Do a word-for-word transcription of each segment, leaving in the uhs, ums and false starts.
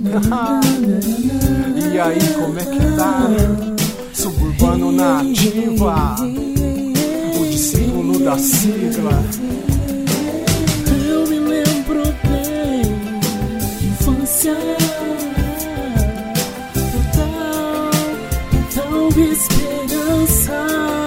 E aí, como é que tá? Suburbano na ativa, o discípulo da sigla. Eu me lembro bem, infância total, então esperança.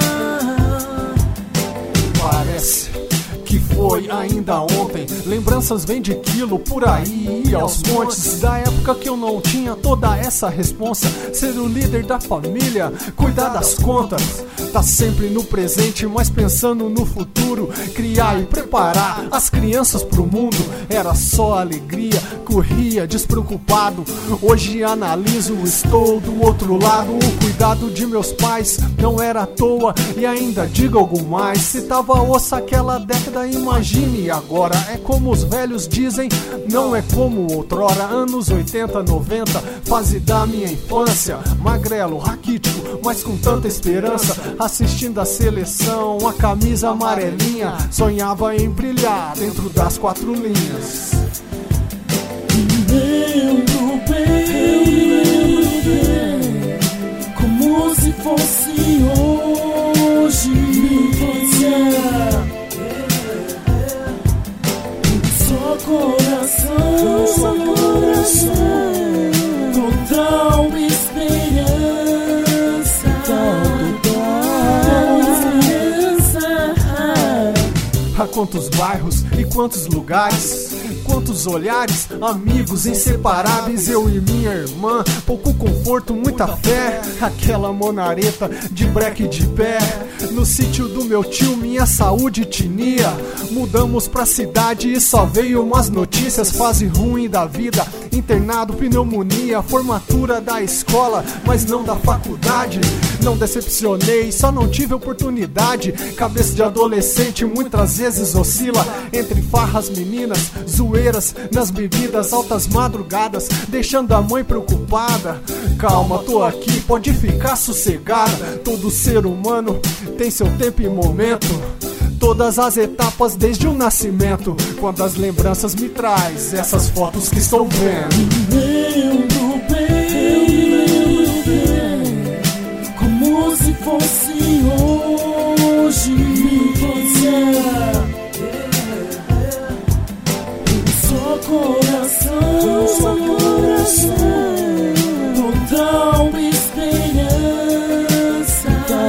Parece que foi ainda ontem. Lembranças vêm de quilo por aí e aos montes. Da época que eu não tinha toda essa responsa. Ser o líder da família, cuidar das contas. Tá sempre no presente, mas pensando no futuro. Criar e preparar as crianças pro mundo. Era só alegria, corria despreocupado. Hoje analiso, estou do outro lado. O cuidado de meus pais não era à toa. E ainda digo algo mais. Se tava osso aquela década, imagine agora. É como os velhos dizem, não é como outrora. Anos oitenta, noventa, fase da minha infância. Magrelo, raquítico, mas com tanta esperança. Assistindo a seleção, a camisa amarelinha. Sonhava em brilhar dentro das quatro linhas. Lembro bem, como se fosse hoje. Só coração, só coração, total esperança, total esperança. Há quantos bairros e quantos lugares, quantos olhares, amigos inseparáveis, eu e minha irmã. Pouco conforto, muita fé. Aquela monareta de breque de pé. No sítio do meu tio, minha saúde tinha. Mudamos pra cidade e só veio umas notícias. Fase ruim da vida, internado, pneumonia. Formatura da escola, mas não da faculdade. Não decepcionei, só não tive oportunidade. Cabeça de adolescente muitas vezes oscila entre farras, meninas, zoeiras nas bebidas, altas madrugadas, deixando a mãe preocupada. Calma, tô aqui, pode ficar sossegada. Todo ser humano tem seu tempo e momento. Todas as etapas desde o nascimento. Quando as lembranças me traz essas fotos que estou vendo. Lembro bem, como se fosse hoje. Só coração, só coração, total esperança,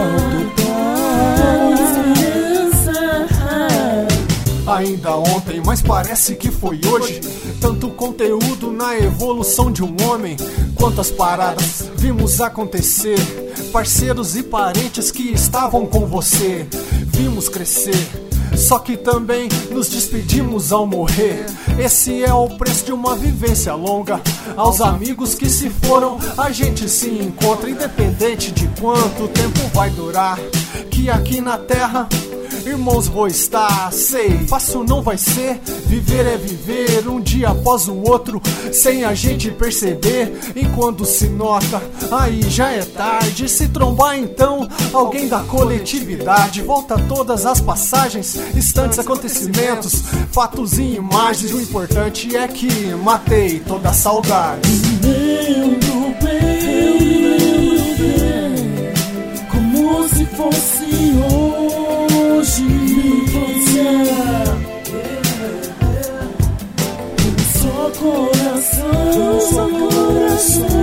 total esperança. Ainda ontem, mas parece que foi hoje. Tanto conteúdo na evolução de um homem. Quantas paradas vimos acontecer. Parceiros e parentes que estavam com você. Vimos crescer, só que também nos despedimos ao morrer. Esse é o preço de uma vivência longa. Aos amigos que se foram, a gente se encontra. Independente de quanto tempo vai durar. Que aqui na terra, irmãos, vou estar. Sei, fácil não vai ser. Viver é viver, um dia após o outro, sem a gente perceber. E quando se nota, aí já é tarde. Se trombar então alguém da coletividade, volta todas as passagens, instantes, acontecimentos, fatos e imagens. O importante é que matei toda a saudade. Lembro bem, como se fosse hoje. Só coração, só coração,